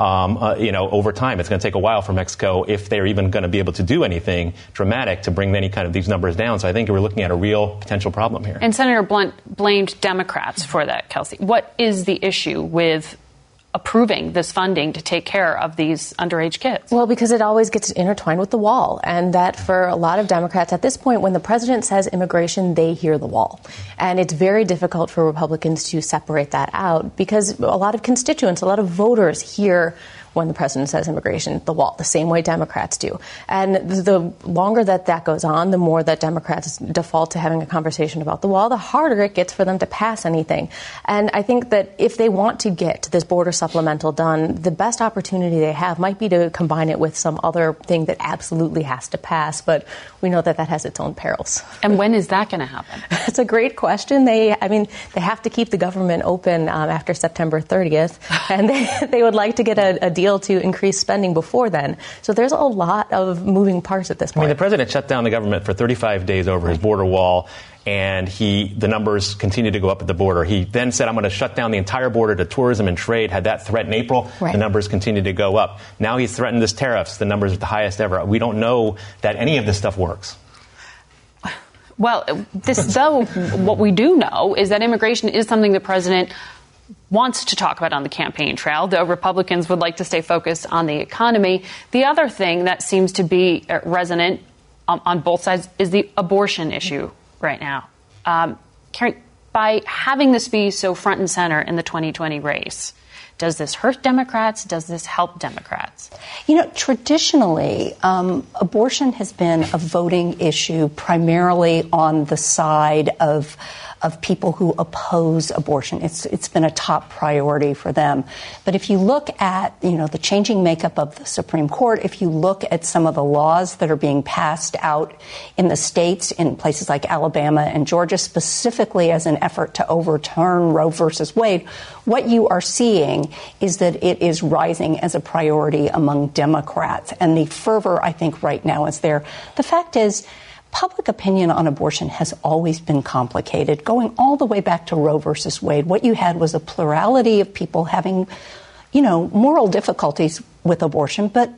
Speaker 16: over time. It's going to take a while for Mexico, if they're even going to be able to do anything dramatic, to bring any kind of these numbers down. So I think we're looking at a real potential problem here.
Speaker 2: And Senator Blunt blamed Democrats for that, Kelsey. What is the issue with approving this funding to take care of these underage kids?
Speaker 17: Well, because it always gets intertwined with the wall. And that for a lot of Democrats at this point, when the president says immigration, they hear the wall. And it's very difficult for Republicans to separate that out, because a lot of constituents, a lot of voters hear when the president says immigration, the wall, the same way Democrats do. And the longer that goes on, the more that Democrats default to having a conversation about the wall, the harder it gets for them to pass anything. And I think that if they want to get this border supplemental done, the best opportunity they have might be to combine it with some other thing that absolutely has to pass. But we know that has its own perils.
Speaker 2: And when is that going to happen?
Speaker 17: It's a great question. They have to keep the government open after September 30th. And they would like to get a deal to increase spending before then. So there's a lot of moving parts at this point.
Speaker 16: I mean, the president shut down the government for 35 days over his border wall, and the numbers continue to go up at the border. He then said, I'm going to shut down the entire border to tourism and trade. Had that threat in April, right. The numbers continue to go up. Now he's threatened this tariffs. The numbers are the highest ever. We don't know that any of this stuff works.
Speaker 2: Well, what we do know is that immigration is something the president wants to talk about on the campaign trail, though Republicans would like to stay focused on the economy. The other thing that seems to be resonant on both sides is the abortion issue right now. Karen, by having this be so front and center in the 2020 race, does this hurt Democrats? Does this help Democrats?
Speaker 15: Traditionally, abortion has been a voting issue primarily on the side of people who oppose abortion. It's been a top priority for them. But if you look at, the changing makeup of the Supreme Court, if you look at some of the laws that are being passed out in the states, in places like Alabama and Georgia, specifically as an effort to overturn Roe versus Wade, what you are seeing is that it is rising as a priority among Democrats. And the fervor, I think, right now is there. The fact is, public opinion on abortion has always been complicated. Going all the way back to Roe versus Wade, what you had was a plurality of people having, moral difficulties with abortion, but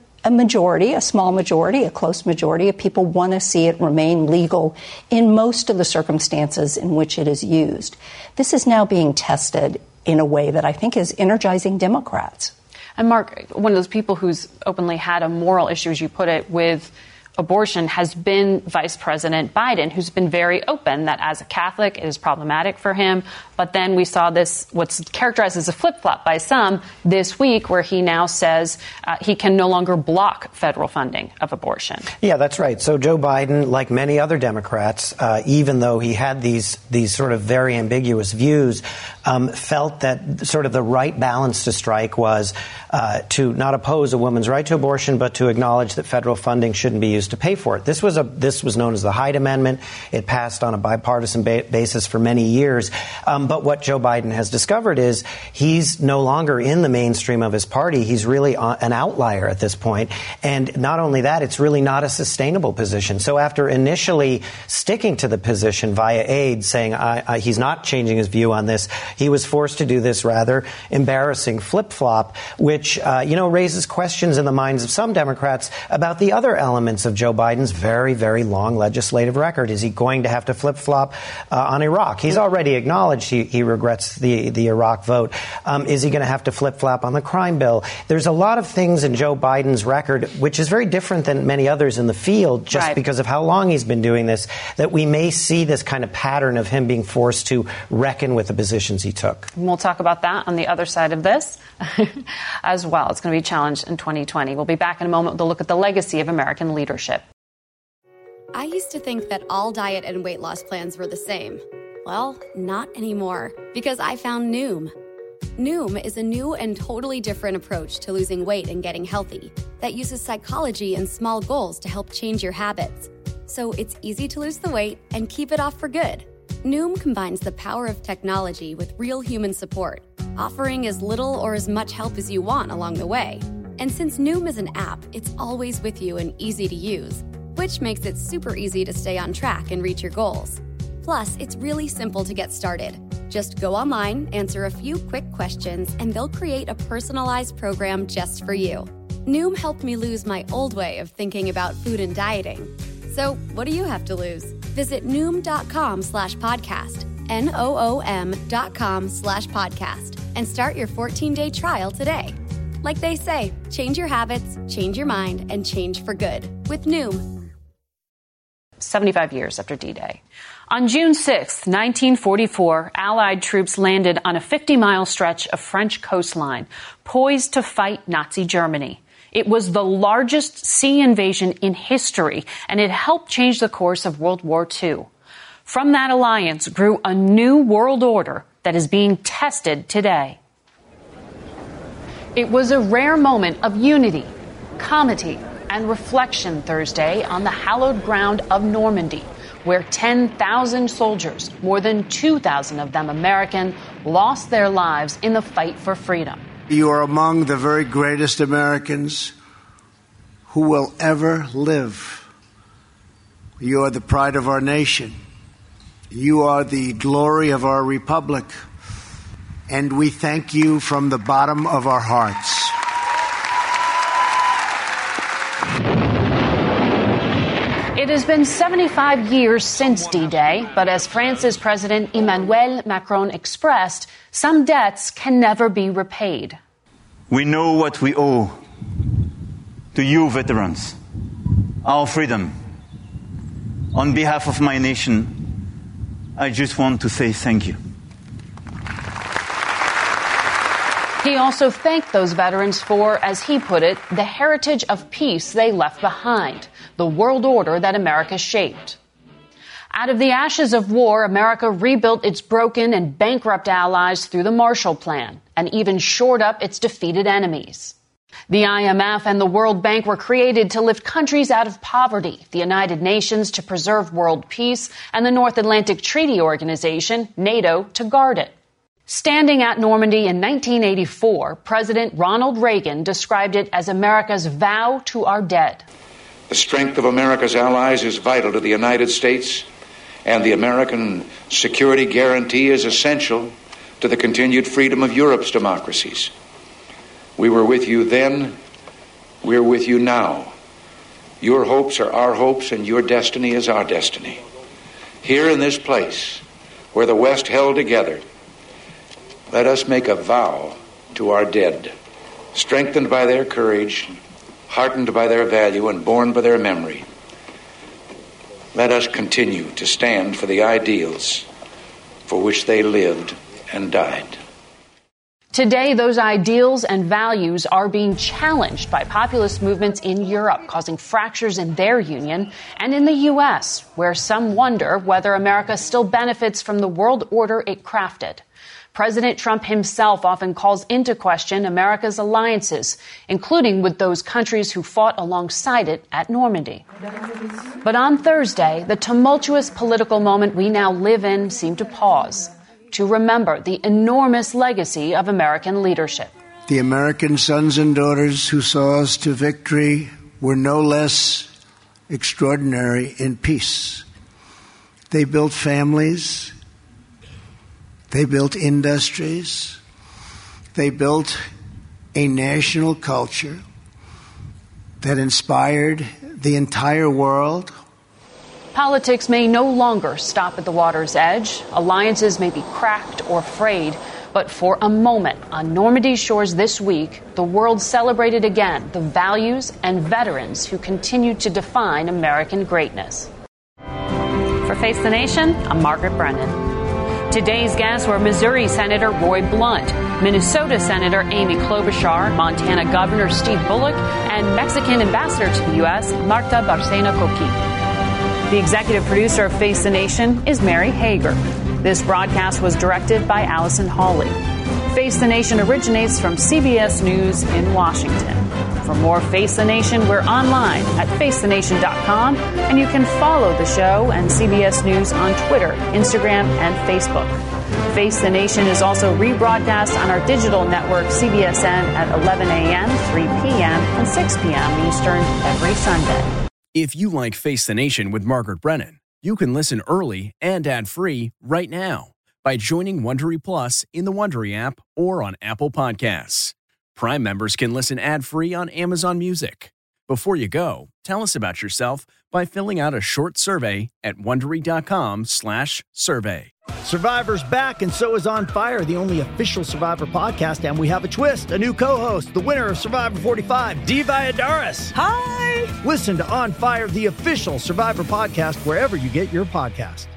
Speaker 15: a small majority, a close majority of people want to see it remain legal in most of the circumstances in which it is used. This is now being tested in a way that I think is energizing Democrats.
Speaker 2: And Mark, one of those people who's openly had a moral issue, as you put it, with abortion has been Vice President Biden, who's been very open that as a Catholic it is problematic for him. But then we saw this, what's characterized as a flip-flop by some this week, where he now says he can no longer block federal funding of abortion.
Speaker 14: Yeah, that's right. So Joe Biden, like many other Democrats, even though he had these sort of very ambiguous views, felt that sort of the right balance to strike was to not oppose a woman's right to abortion, but to acknowledge that federal funding shouldn't be used to pay for it. This was known as the Hyde Amendment. It passed on a bipartisan basis for many years. But what Joe Biden has discovered is he's no longer in the mainstream of his party. He's really an outlier at this point. And not only that, it's really not a sustainable position. So after initially sticking to the position via aid, saying he's not changing his view on this, he was forced to do this rather embarrassing flip-flop, which, raises questions in the minds of some Democrats about the other elements of Joe Biden's very, very long legislative record. Is he going to have to flip-flop on Iraq? He's already acknowledged he regrets the Iraq vote. Is he going to have to flip-flop on the crime bill? There's a lot of things in Joe Biden's record, which is very different than many others in the field, just because of how long he's been doing this, that we may see this kind of pattern of him being forced to reckon with the positions he took.
Speaker 2: And we'll talk about that on the other side of this as well. It's going to be challenged in 2020. We'll be back in a moment with a look at the legacy of American leadership.
Speaker 18: I used to think that all diet and weight loss plans were the same. Well, not anymore, because I found Noom. Noom is a new and totally different approach to losing weight and getting healthy that uses psychology and small goals to help change your habits. So it's easy to lose the weight and keep it off for good. Noom combines the power of technology with real human support, offering as little or as much help as you want along the way. And since Noom is an app, it's always with you and easy to use, which makes it super easy to stay on track and reach your goals. Plus, it's really simple to get started. Just go online, answer a few quick questions, and they'll create a personalized program just for you. Noom helped me lose my old way of thinking about food and dieting. So what do you have to lose? Visit Noom.com/podcast, NOOM.com/podcast, and start your 14-day trial today. Like they say, change your habits, change your mind, and change for good with Noom.
Speaker 2: 75 years after D-Day. On June 6, 1944, Allied troops landed on a 50-mile stretch of French coastline, poised to fight Nazi Germany. It was the largest sea invasion in history, and it helped change the course of World War II. From that alliance grew a new world order that is being tested today. It was a rare moment of unity, comity, and reflection Thursday on the hallowed ground of Normandy, where 10,000 soldiers, more than 2,000 of them American, lost their lives in the fight for freedom.
Speaker 6: You are among the very greatest Americans who will ever live. You are the pride of our nation. You are the glory of our republic. And we thank you from the bottom of our hearts.
Speaker 2: It has been 75 years since D-Day, but as France's President Emmanuel Macron expressed, some debts can never be repaid.
Speaker 19: We know what we owe to you veterans, our freedom. On behalf of my nation, I just want to say thank you.
Speaker 2: He also thanked those veterans for, as he put it, the heritage of peace they left behind, the world order that America shaped. Out of the ashes of war, America rebuilt its broken and bankrupt allies through the Marshall Plan and even shored up its defeated enemies. The IMF and the World Bank were created to lift countries out of poverty, the United Nations to preserve world peace, and the North Atlantic Treaty Organization, NATO, to guard it. Standing at Normandy in 1984, President Ronald Reagan described it as America's vow to our dead.
Speaker 20: The strength of America's allies is vital to the United States, and the American security guarantee is essential to the continued freedom of Europe's democracies. We were with you then, we're with you now. Your hopes are our hopes, and your destiny is our destiny. Here in this place, where the West held together, let us make a vow to our dead, strengthened by their courage, heartened by their value, and born by their memory. Let us continue to stand for the ideals for which they lived and died.
Speaker 2: Today, those ideals and values are being challenged by populist movements in Europe, causing fractures in their union, and in the U.S., where some wonder whether America still benefits from the world order it crafted. President Trump himself often calls into question America's alliances, including with those countries who fought alongside it at Normandy. But on Thursday, the tumultuous political moment we now live in seemed to pause, to remember the enormous legacy of American leadership.
Speaker 6: The American sons and daughters who saw us to victory were no less extraordinary in peace. They built families. They built industries. They built a national culture that inspired the entire world.
Speaker 2: Politics may no longer stop at the water's edge. Alliances may be cracked or frayed. But for a moment, on Normandy's shores this week, the world celebrated again the values and veterans who continue to define American greatness. For Face the Nation, I'm Margaret Brennan. Today's guests were Missouri Senator Roy Blunt, Minnesota Senator Amy Klobuchar, Montana Governor Steve Bullock, and Mexican Ambassador to the U.S., Marta Bárcena Coqui. The executive producer of Face the Nation is Mary Hager. This broadcast was directed by Allison Hawley. Face the Nation originates from CBS News in Washington. For more Face the Nation, we're online at facethenation.com, and you can follow the show and CBS News on Twitter, Instagram, and Facebook. Face the Nation is also rebroadcast on our digital network, CBSN, at 11 a.m., 3 p.m., and 6 p.m. Eastern every Sunday.
Speaker 1: If you like Face the Nation with Margaret Brennan, you can listen early and ad-free right now by joining Wondery Plus in the Wondery app or on Apple Podcasts. Prime members can listen ad-free on Amazon Music. Before you go, tell us about yourself by filling out a short survey at Wondery.com/survey.
Speaker 21: Survivor's back, and so is On Fire, the only official Survivor podcast, and we have a twist, a new co-host, the winner of Survivor 45, Dee Valladares. Hi! Listen to On Fire, the official Survivor podcast, wherever you get your podcast.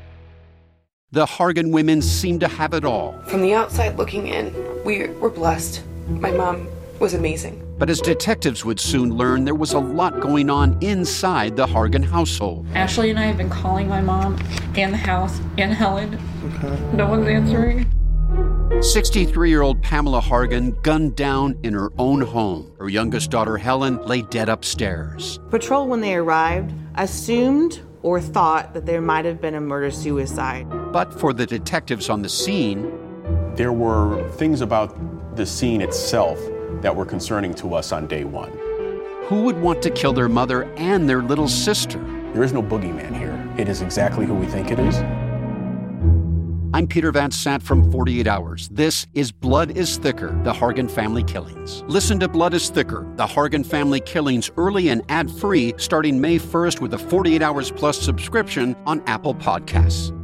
Speaker 22: The Hargan women seem to have it all.
Speaker 23: From the outside looking in, we were blessed. My mom was amazing.
Speaker 22: But as detectives would soon learn, there was a lot going on inside the Hargan household.
Speaker 24: Ashley and I have been calling my mom and the house and Helen. Okay. No one's answering.
Speaker 22: 63-year-old Pamela Hargan gunned down in her own home. Her youngest daughter, Helen, lay dead upstairs.
Speaker 25: Patrol, when they arrived, assumed or thought that there might have been a murder-suicide.
Speaker 22: But for the detectives on the scene,
Speaker 26: there were things about the scene itself that were concerning to us on day one.
Speaker 22: Who would want to kill their mother and their little sister?
Speaker 26: There is no boogeyman here. It is exactly who we think it is.
Speaker 22: I'm Peter Van Sant from 48 Hours. This is Blood is Thicker, The Hargan Family Killings. Listen to Blood is Thicker, The Hargan Family Killings early and ad-free starting May 1st with a 48 Hours Plus subscription on Apple Podcasts.